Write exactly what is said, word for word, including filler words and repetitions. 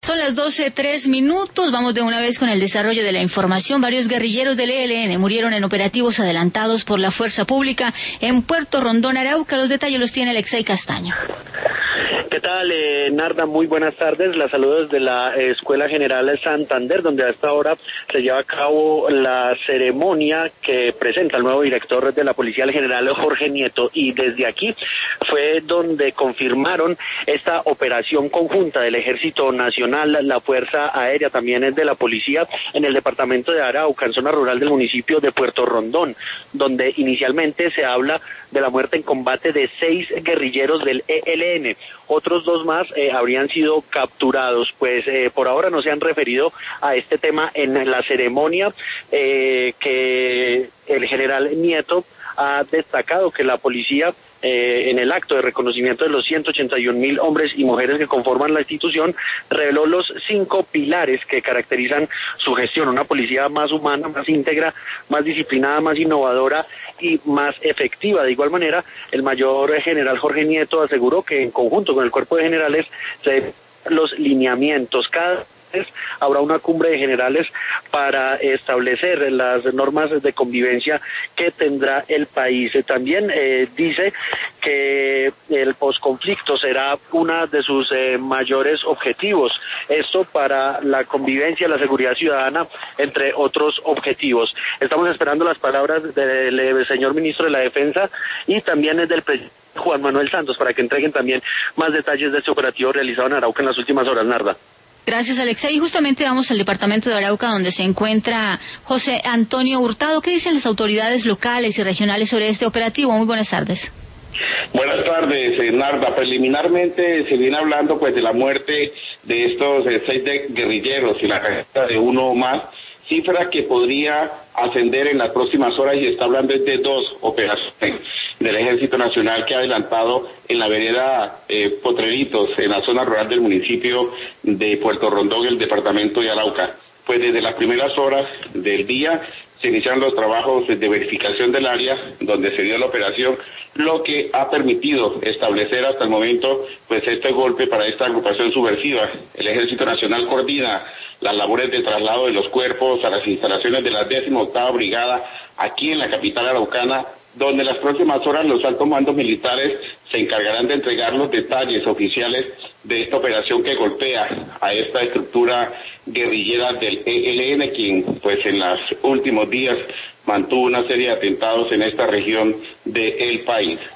Son las doce, tres minutos. Vamos de una vez con el desarrollo de la información. Varios guerrilleros del E L N murieron en operativos adelantados por la fuerza pública en Puerto Rondón, Arauca. Los detalles los tiene Alexei Castaño. ¿Qué tal, eh, Narda? Muy buenas tardes. La saludo desde la eh, Escuela General Santander, donde a esta hora se lleva a cabo la ceremonia que presenta el nuevo director de la Policía, el general Jorge Nieto, y desde aquí fue donde confirmaron esta operación conjunta del Ejército Nacional, la Fuerza Aérea, también es de la Policía, en el departamento de Arauca, en zona rural del municipio de Puerto Rondón, donde inicialmente se habla de la muerte en combate de seis guerrilleros del E L N. Otros dos más eh, habrían sido capturados, pues eh, por ahora no se han referido a este tema en la ceremonia eh, que el general Nieto ha destacado que la policía eh, en el acto de reconocimiento de los ciento ochenta y un mil hombres y mujeres que conforman la institución reveló los cinco pilares que caracterizan su gestión: una policía más humana, más íntegra, más disciplinada, más innovadora y más efectiva. De igual manera, el mayor general Jorge Nieto aseguró que en conjunto con el cuerpo de generales se los lineamientos. Cada habrá una cumbre de generales para establecer las normas de convivencia que tendrá el país. También eh, dice que el posconflicto será uno de sus eh, mayores objetivos, esto para la convivencia, la seguridad ciudadana, entre otros objetivos. Estamos esperando las palabras del, del señor ministro de la Defensa y también del presidente Juan Manuel Santos para que entreguen también más detalles de este operativo realizado en Arauca en las últimas horas, Narda. Gracias, Alexei. Y justamente vamos al departamento de Arauca, donde se encuentra José Antonio Hurtado. ¿Qué dicen las autoridades locales y regionales sobre este operativo? Muy buenas tardes. Buenas tardes, Narda. Preliminarmente se viene hablando pues de la muerte de estos eh, seis de guerrilleros y la caída de uno más, cifra que podría ascender en las próximas horas, y está hablando de dos operaciones del Ejército Nacional que ha adelantado en la vereda eh, Potreritos, en la zona rural del municipio de Puerto Rondón, el departamento de Arauca. Pues desde las primeras horas del día se iniciaron los trabajos de verificación del área donde se dio la operación, lo que ha permitido establecer hasta el momento pues este golpe para esta agrupación subversiva. El Ejército Nacional coordina las labores de traslado de los cuerpos a las instalaciones de la décima octava Brigada aquí en la capital araucana, donde en las próximas horas los altos mandos militares se encargarán de entregar los detalles oficiales de esta operación que golpea a esta estructura guerrillera del E L N, quien pues en los últimos días mantuvo una serie de atentados en esta región del país.